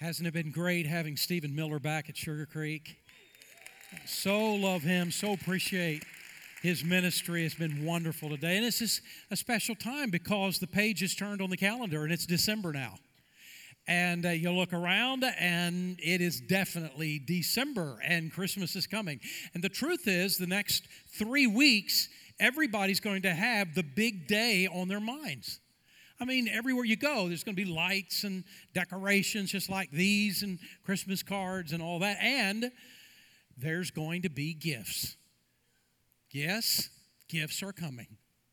Hasn't it been great having Stephen Miller back at Sugar Creek? So love him, so appreciate his ministry. It's been wonderful today. And this is a special time because the page is turned on the calendar and it's December now. And you look around and it is definitely December and Christmas is coming. And the truth is, the next 3 weeks, everybody's going to have the big day on their minds. I mean, everywhere you go, there's going to be lights and decorations just like these and Christmas cards and all that. And there's going to be gifts. Yes, gifts are coming.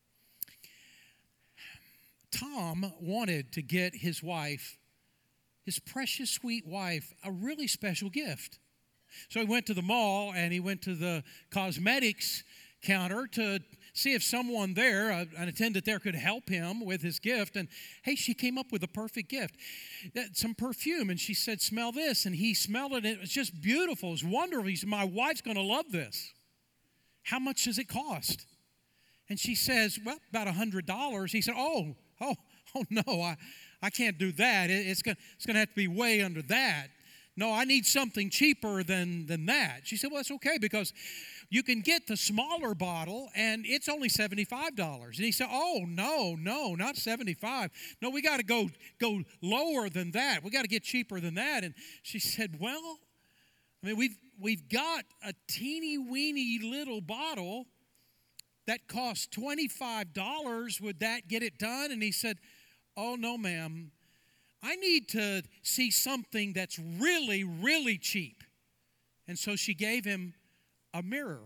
Tom wanted to get his wife, his precious, sweet wife, a really special gift. So he went to the mall and he went to the cosmetics counter to see if someone there, an attendant there, could help him with his gift. And, hey, she came up with a perfect gift. Some perfume. And she said, smell this. And he smelled it. And it was just beautiful. It was wonderful. He said, my wife's going to love this. How much does it cost? And she says, well, about $100. He said, oh, no, I can't do that. It's going to have to be way under that. No, I need something cheaper than that. She said, well, it's okay because you can get the smaller bottle and it's only $75. And he said, oh, no, not $75. No, we got to go lower than that. We got to get cheaper than that. And she said, well, I mean, we've got a teeny weeny little bottle that costs $25. Would that get it done? And he said, oh, no, ma'am. I need to see something that's really, really cheap. And so she gave him a mirror.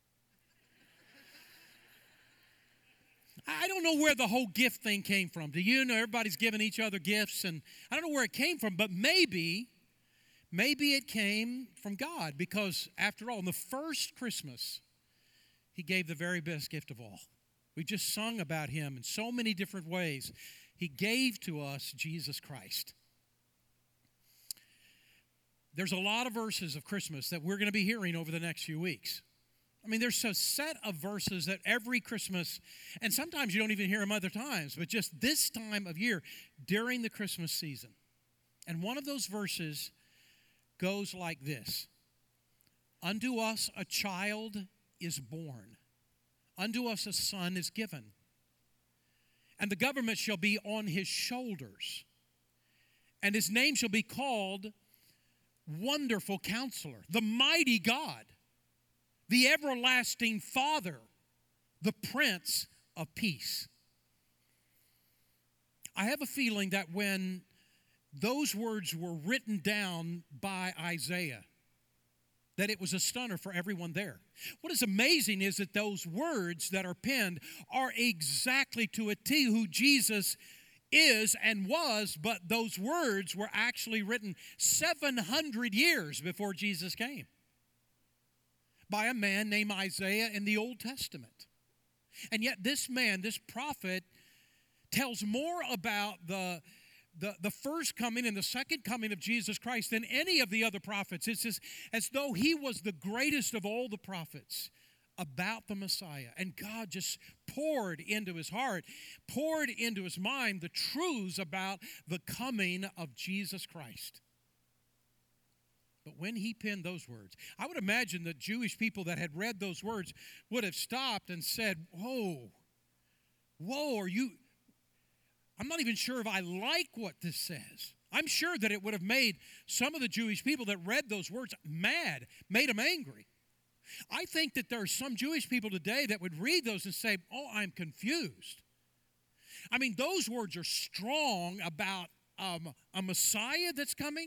I don't know where the whole gift thing came from. Do you know everybody's giving each other gifts? And I don't know where it came from, but maybe it came from God. Because after all, on the first Christmas, He gave the very best gift of all. We just sung about Him in so many different ways. He gave to us Jesus Christ. There's a lot of verses of Christmas that we're going to be hearing over the next few weeks. I mean, there's a set of verses that every Christmas, and sometimes you don't even hear them other times, but just this time of year during the Christmas season. And one of those verses goes like this. Unto us a child is born. Unto us a son is given. And the government shall be on his shoulders. And his name shall be called Wonderful Counselor, the Mighty God, the Everlasting Father, the Prince of Peace. I have a feeling that when those words were written down by Isaiah, that it was a stunner for everyone there. What is amazing is that those words that are penned are exactly to a T who Jesus is and was, but those words were actually written 700 years before Jesus came by a man named Isaiah in the Old Testament. And yet this man, this prophet, tells more about the first coming and the second coming of Jesus Christ than any of the other prophets. It's as though he was the greatest of all the prophets about the Messiah. And God just poured into his heart, poured into his mind the truths about the coming of Jesus Christ. But when he penned those words, I would imagine that Jewish people that had read those words would have stopped and said, whoa, are you... I'm not even sure if I like what this says. I'm sure that it would have made some of the Jewish people that read those words mad, made them angry. I think that there are some Jewish people today that would read those and say, oh, I'm confused. I mean, those words are strong about a Messiah that's coming.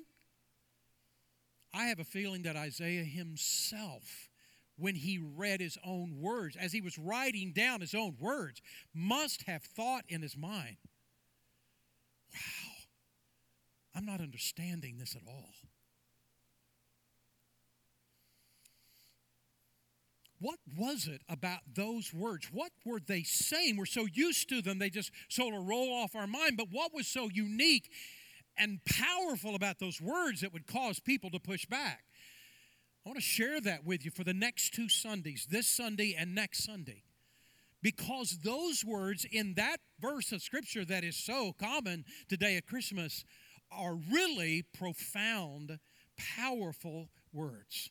I have a feeling that Isaiah himself, when he read his own words, as he was writing down his own words, must have thought in his mind, wow, I'm not understanding this at all. What was it about those words? What were they saying? We're so used to them, they just sort of roll off our mind. But what was so unique and powerful about those words that would cause people to push back? I want to share that with you for the next 2 Sundays, this Sunday and next Sunday. Because those words in that verse of Scripture that is so common today at Christmas are really profound, powerful words.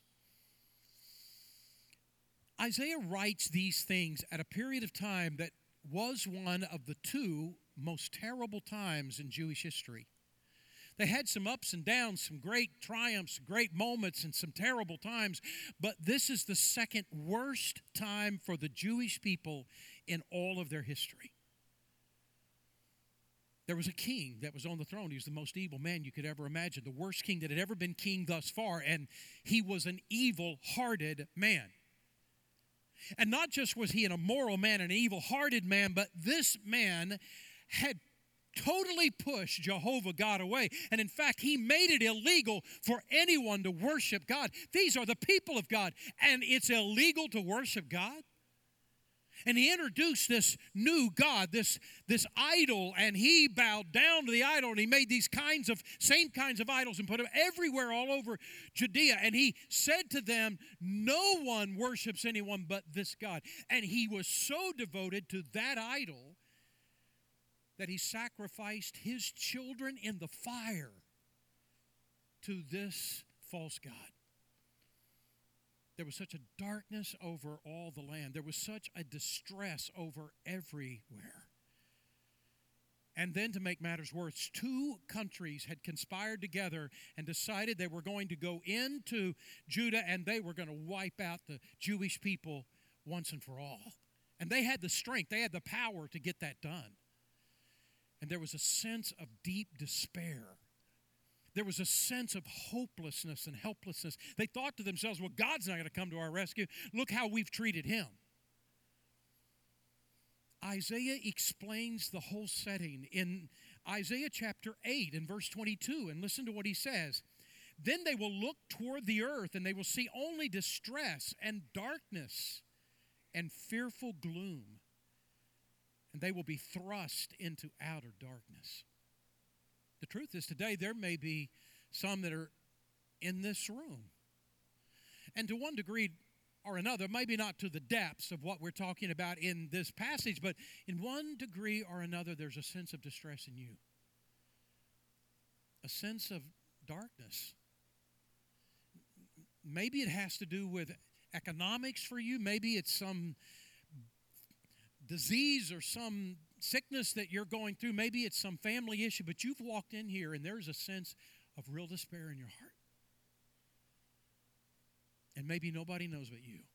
Isaiah writes these things at a period of time that was one of the two most terrible times in Jewish history. They had some ups and downs, some great triumphs, great moments, and some terrible times, but this is the second worst time for the Jewish people in all of their history. There was a king that was on the throne. He was the most evil man you could ever imagine, the worst king that had ever been king thus far, and he was an evil-hearted man. And not just was he an immoral man, an evil-hearted man, but this man had totally pushed Jehovah God away. And in fact, he made it illegal for anyone to worship God. These are the people of God, and it's illegal to worship God. And he introduced this new God, this idol, and he bowed down to the idol, and he made these same kinds of idols and put them everywhere all over Judea. And he said to them, no one worships anyone but this God. And he was so devoted to that idol that he sacrificed his children in the fire to this false god. There was such a darkness over all the land. There was such a distress over everywhere. And then to make matters worse, two countries had conspired together and decided they were going to go into Judah and they were going to wipe out the Jewish people once and for all. And they had the strength, they had the power to get that done. And there was a sense of deep despair. There was a sense of hopelessness and helplessness. They thought to themselves, well, God's not going to come to our rescue. Look how we've treated him. Isaiah explains the whole setting in Isaiah chapter 8 and verse 22. And listen to what he says. Then they will look toward the earth and they will see only distress and darkness and fearful gloom. And they will be thrust into outer darkness. The truth is today there may be some that are in this room. And to one degree or another, maybe not to the depths of what we're talking about in this passage, but in one degree or another there's a sense of distress in you. A sense of darkness. Maybe it has to do with economics for you. Maybe it's some disease or some sickness that you're going through. Maybe it's some family issue, but you've walked in here and there's a sense of real despair in your heart. And maybe nobody knows but you.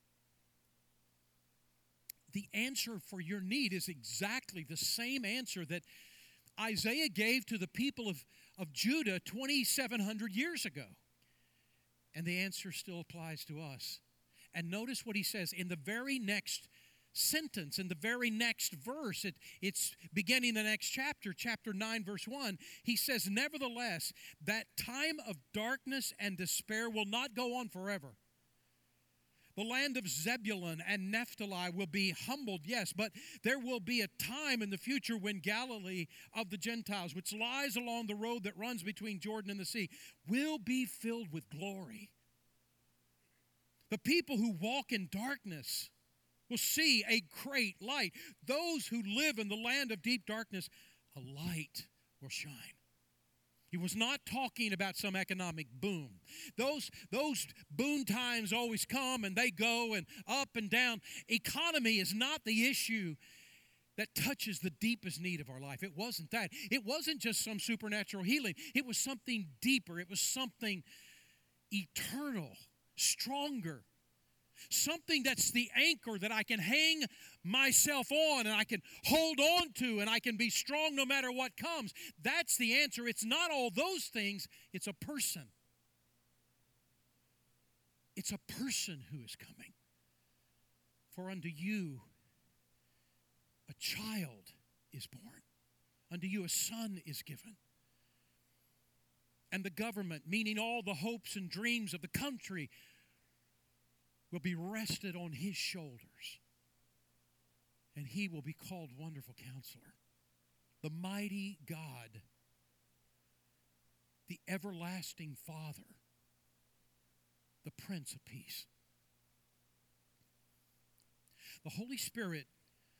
The answer for your need is exactly the same answer that Isaiah gave to the people of Judah 2,700 years ago. And the answer still applies to us. And notice what he says in the very next sentence, in the very next verse. It's beginning the next chapter, chapter 9, verse 1. He says, nevertheless, that time of darkness and despair will not go on forever. The land of Zebulun and Naphtali will be humbled, yes, but there will be a time in the future when Galilee of the Gentiles, which lies along the road that runs between Jordan and the sea, will be filled with glory. The people who walk in darkness will see a great light. Those who live in the land of deep darkness, a light will shine. He was not talking about some economic boom. Those boom times always come and they go and up and down. Economy is not the issue that touches the deepest need of our life. It wasn't that. It wasn't just some supernatural healing. It was something deeper. It was something eternal, stronger. Something that's the anchor that I can hang myself on and I can hold on to and I can be strong no matter what comes. That's the answer. It's not all those things. It's a person. It's a person who is coming. For unto you a child is born. Unto you a son is given. And the government, meaning all the hopes and dreams of the country, will be rested on his shoulders. And he will be called Wonderful Counselor, the Mighty God, the Everlasting Father, the Prince of Peace. The Holy Spirit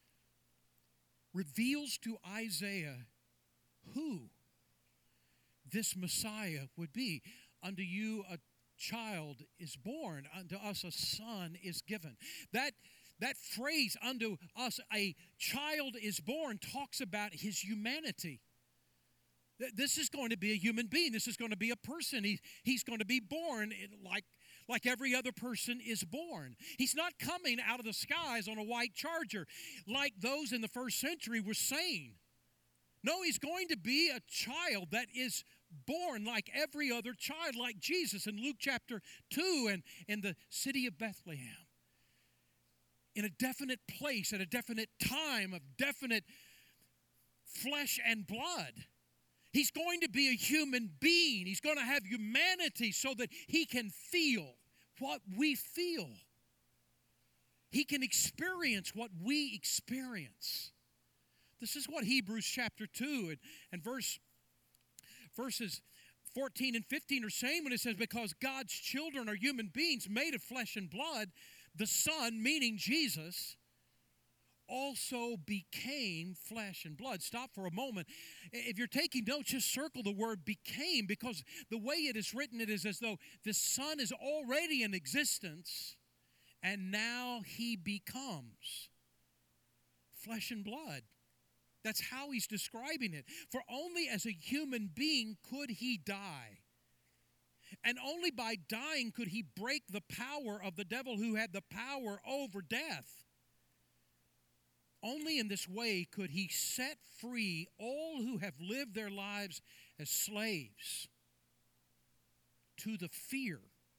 reveals to Isaiah who this Messiah would be. Unto you a child is born, unto us a son is given. That phrase, unto us a child is born, talks about his humanity. This is going to be a human being. This is going to be a person. He's going to be born like every other person is born. He's not coming out of the skies on a white charger like those in the first century were saying. No, he's going to be a child that is born like every other child, like Jesus in Luke chapter 2 and in the city of Bethlehem. In a definite place, at a definite time of definite flesh and blood. He's going to be a human being. He's going to have humanity so that he can feel what we feel. He can experience what we experience. This is what Hebrews chapter 2 and verses 14 and 15 are saying when it says, because God's children are human beings made of flesh and blood, the Son, meaning Jesus, also became flesh and blood. Stop for a moment. If you're taking notes, just circle the word became, because the way it is written, it is as though the Son is already in existence and now he becomes flesh and blood. That's how he's describing it. For only as a human being could he die. And only by dying could he break the power of the devil who had the power over death. Only in this way could he set free all who have lived their lives as slaves to the fear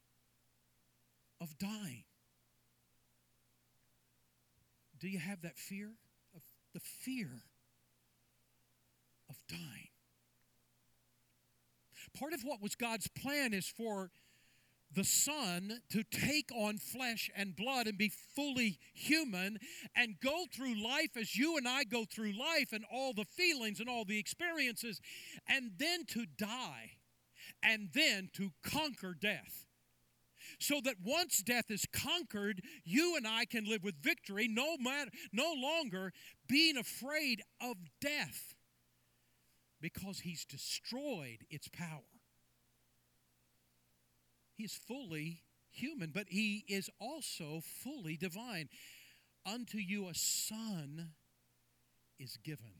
of dying. Do you have that fear? Of the fear of dying. Part of what was God's plan is for the Son to take on flesh and blood and be fully human and go through life as you and I go through life, and all the feelings and all the experiences, and then to die and then to conquer death. So that once death is conquered, you and I can live with victory, no longer being afraid of death, because he's destroyed its power. He is fully human, but he is also fully divine. Unto you a son is given.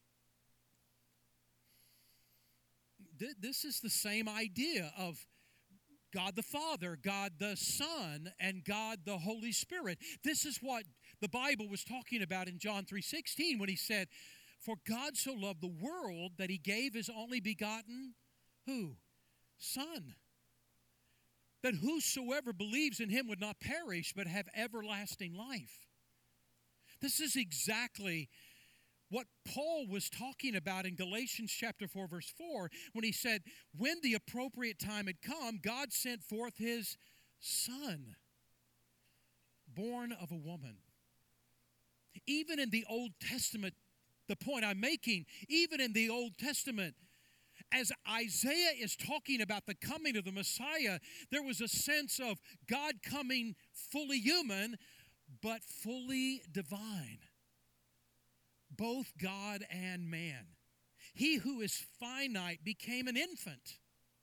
This is the same idea of God the Father, God the Son, and God the Holy Spirit. This is what the Bible was talking about in John 3:16 when he said, for God so loved the world that he gave his only begotten, who? Son. That whosoever believes in him would not perish but have everlasting life. This is exactly what Paul was talking about in Galatians chapter 4, verse 4, when he said, when the appropriate time had come, God sent forth his Son, born of a woman. Even in the Old Testament, the point I'm making, even in the Old Testament, as Isaiah is talking about the coming of the Messiah, there was a sense of God coming fully human, but fully divine. Both God and man. He who is finite became an infant.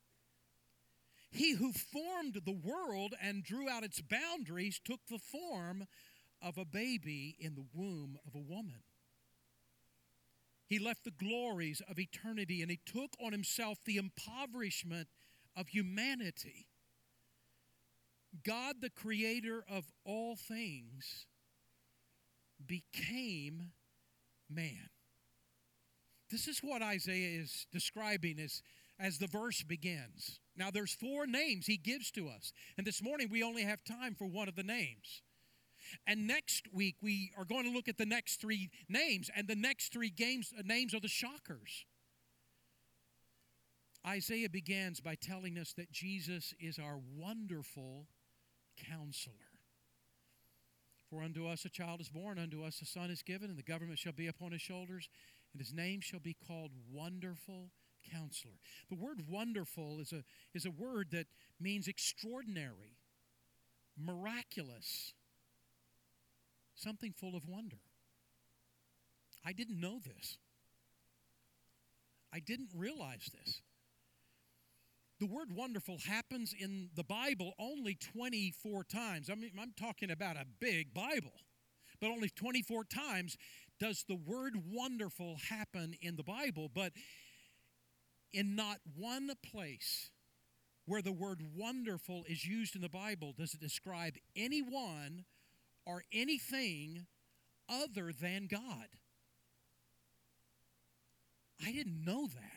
He who formed the world and drew out its boundaries took the form of a baby in the womb of a woman. He left the glories of eternity and he took on himself the impoverishment of humanity. God, the creator of all things, became man. This is what Isaiah is describing as the verse begins. Now there's 4 names he gives to us. And this morning we only have time for one of the names. And next week, we are going to look at the next 3 names. And the next 3 names are the shockers. Isaiah begins by telling us that Jesus is our wonderful counselor. For unto us a child is born, unto us a son is given, and the government shall be upon his shoulders, and his name shall be called Wonderful Counselor. The word wonderful is a word that means extraordinary, miraculous, something full of wonder. I didn't know this. I didn't realize this. The word wonderful happens in the Bible only 24 times. I mean, I'm talking about a big Bible. But only 24 times does the word wonderful happen in the Bible. But in not one place where the word wonderful is used in the Bible does it describe anyone or anything other than God. I didn't know that.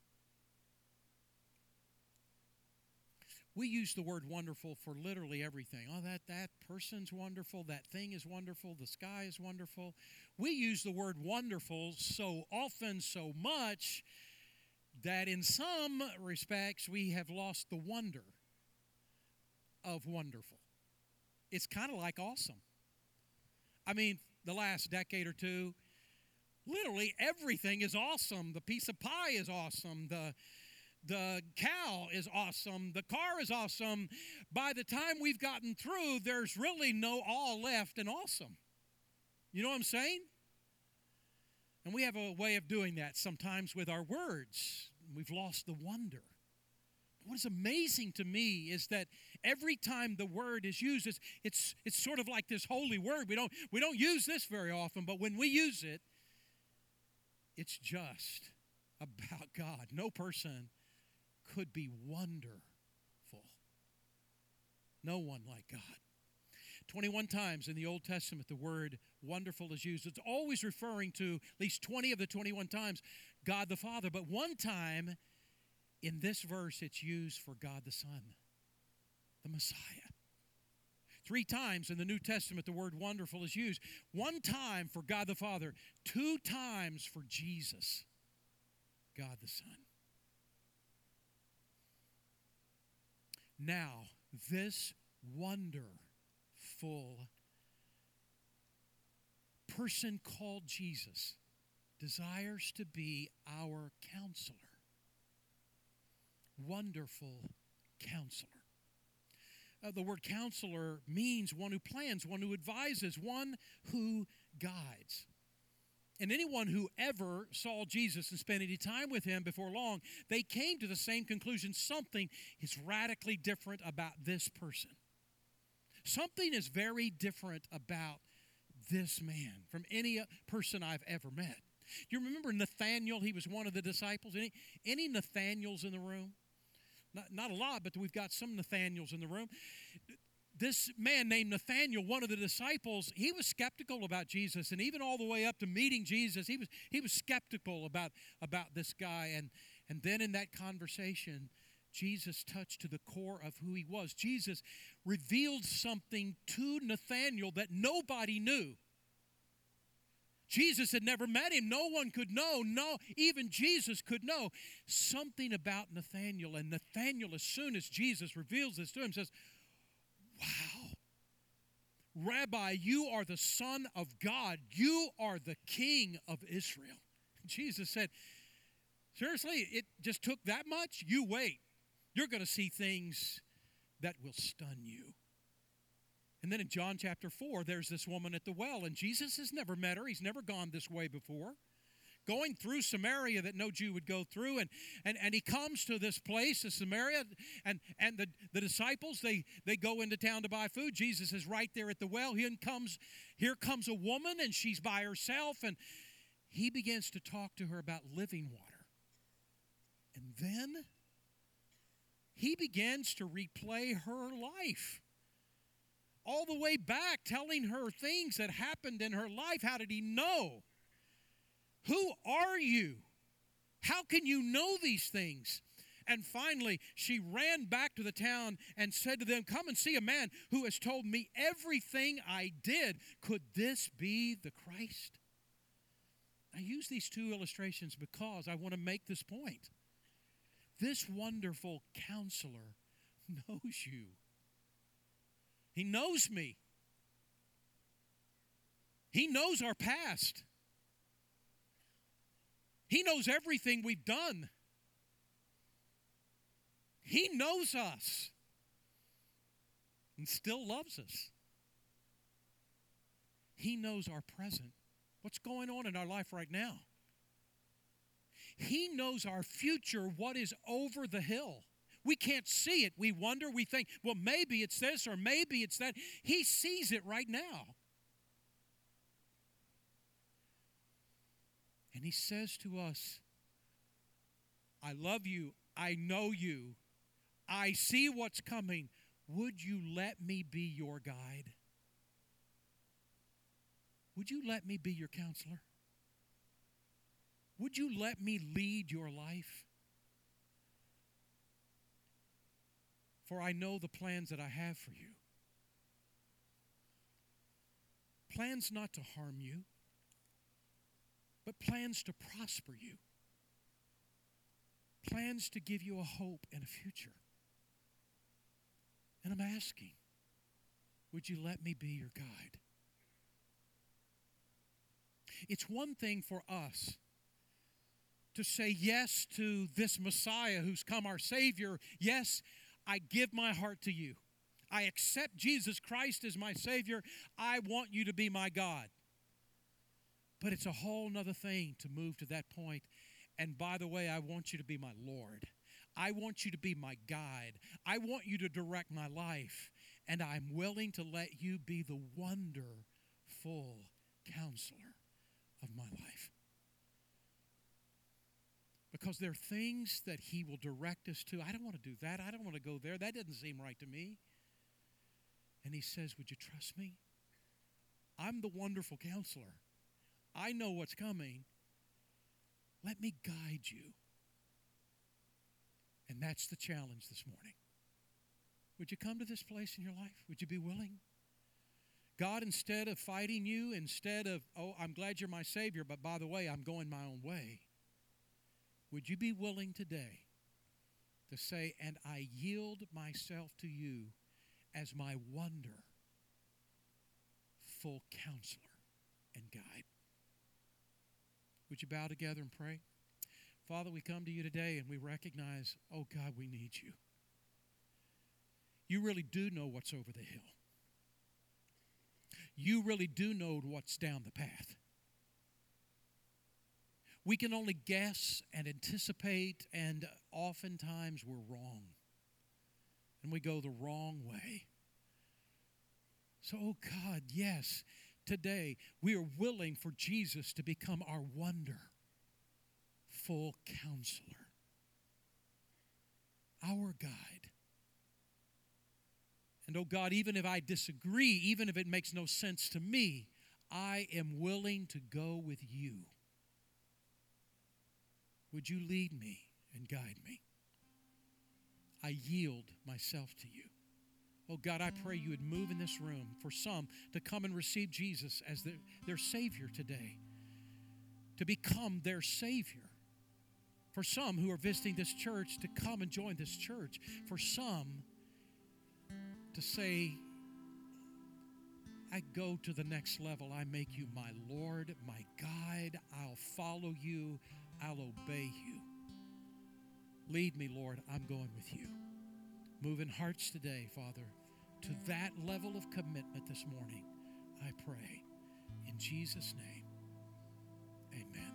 We use the word wonderful for literally everything. Oh, that person's wonderful. That thing is wonderful. The sky is wonderful. We use the word wonderful so often, so much, that in some respects we have lost the wonder of wonderful. It's kind of like awesome. I mean, the last decade or two, literally everything is awesome. The piece of pie is awesome. The cow is awesome. The car is awesome. By the time we've gotten through, there's really no awe left in awesome. You know what I'm saying? And we have a way of doing that sometimes with our words. We've lost the wonder. What is amazing to me is that every time the word is used, it's sort of like this holy word. We don't use this very often, but when we use it, it's just about God. No person could be wonderful. No one like God. 21 times in the Old Testament the word wonderful is used. It's always referring to, at least 20 of the 21 times, God the Father. But one time in this verse it's used for God the Son, the Messiah. 3 times in the New Testament the word wonderful is used. 1 time for God the Father. 2 times for Jesus, God the Son. Now, this wonderful person called Jesus desires to be our counselor. Wonderful counselor. The word counselor means one who plans, one who advises, one who guides. And anyone who ever saw Jesus and spent any time with him before long, they came to the same conclusion. Something is radically different about this person. Something is very different about this man from any person I've ever met. Do you remember Nathaniel? He was one of the disciples. Any Nathaniels in the room? Not a lot, but we've got some Nathaniels in the room. This man named Nathaniel, one of the disciples, he was skeptical about Jesus, and even all the way up to meeting Jesus, he was skeptical about this guy. And then in that conversation, Jesus touched to the core of who he was. Jesus revealed something to Nathaniel that nobody knew. Jesus had never met him. No one could know. No, even Jesus could know something about Nathaniel. And Nathaniel, as soon as Jesus reveals this to him, says, "Wow, Rabbi, you are the Son of God. You are the King of Israel." Jesus said, "Seriously, it just took that much? You wait. You're going to see things that will stun you." And then in John chapter 4, there's this woman at the well, and Jesus has never met her. He's never gone this way before. Going through Samaria that no Jew would go through, and he comes to this place, to Samaria, and the disciples, they go into town to buy food. Jesus is right there at the well. Here comes a woman, and she's by herself, and he begins to talk to her about living water. And then he begins to replay her life. All the way back, telling her things that happened in her life. How did he know? Who are you? How can you know these things? And finally, she ran back to the town and said to them, "Come and see a man who has told me everything I did. Could this be the Christ?" I use these 2 illustrations because I want to make this point. This wonderful counselor knows you. He knows me. He knows our past. He knows everything we've done. He knows us and still loves us. He knows our present. What's going on in our life right now? He knows our future, what is over the hill. We can't see it. We wonder, we think, well, maybe it's this or maybe it's that. He sees it right now. And He says to us, I love you. I know you. I see what's coming. Would you let me be your guide? Would you let me be your counselor? Would you let me lead your life? For I know the plans that I have for you. Plans not to harm you, but plans to prosper you. Plans to give you a hope and a future. And I'm asking, would you let me be your guide? It's one thing for us to say yes to this Messiah who's come, our Savior. Yes, I give my heart to you. I accept Jesus Christ as my Savior. I want you to be my God. But it's a whole nother thing to move to that point. And by the way, I want you to be my Lord. I want you to be my guide. I want you to direct my life. And I'm willing to let you be the wonderful counselor of my life. Because there are things that He will direct us to. I don't want to do that. I don't want to go there. That doesn't seem right to me. And He says, would you trust me? I'm the wonderful counselor. I know what's coming. Let me guide you. And that's the challenge this morning. Would you come to this place in your life? Would you be willing? God, instead of fighting you, instead of, oh, I'm glad you're my Savior, but by the way, I'm going my own way. Would you be willing today to say, and I yield myself to you as my wonderful counselor and guide? Would you bow together and pray? Father, we come to you today and we recognize, oh God, we need you. You really do know what's over the hill. You really do know what's down the path. We can only guess and anticipate, and oftentimes we're wrong. And we go the wrong way. So, oh God, yes, today we are willing for Jesus to become our wonderful counselor, our guide. And oh God, even if I disagree, even if it makes no sense to me, I am willing to go with you. Would you lead me and guide me? I yield myself to you. Oh God, I pray you would move in this room for some to come and receive Jesus as their Savior today, to become their Savior. For some who are visiting this church, to come and join this church. For some to say, I go to the next level. I make you my Lord, my guide. I'll follow you. I'll obey you. Lead me, Lord. I'm going with you. Move in hearts today, Father, to that level of commitment this morning. I pray in Jesus' name. Amen.